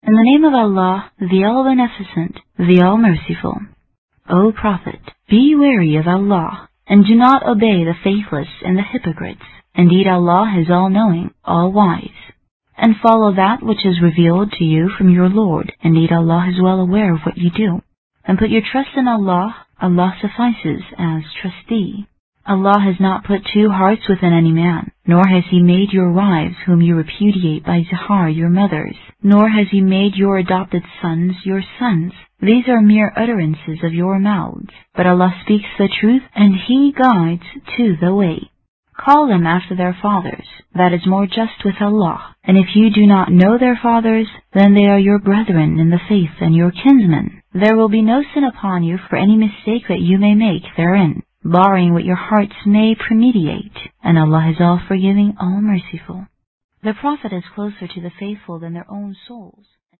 In the name of Allah, the All-Beneficent, the All-Merciful. O Prophet, be wary of Allah, and do not obey the faithless and the hypocrites. Indeed, Allah is all-knowing, all-wise. And follow that which is revealed to you from your Lord. Indeed, Allah is well aware of what you do. And put your trust in Allah. Allah suffices as trustee. Allah has not put two hearts within any man, nor has He made your wives whom you repudiate by zihar your mothers, nor has He made your adopted sons your sons. These are mere utterances of your mouths, but Allah speaks the truth, and He guides to the way. Call them after their fathers. That is more just with Allah. And if you do not know their fathers, then they are your brethren in the faith and your kinsmen. There will be no sin upon you for any mistake that you may make therein, barring what your hearts may premeditate, and Allah is all-forgiving, all-merciful. The Prophet is closer to the faithful than their own souls.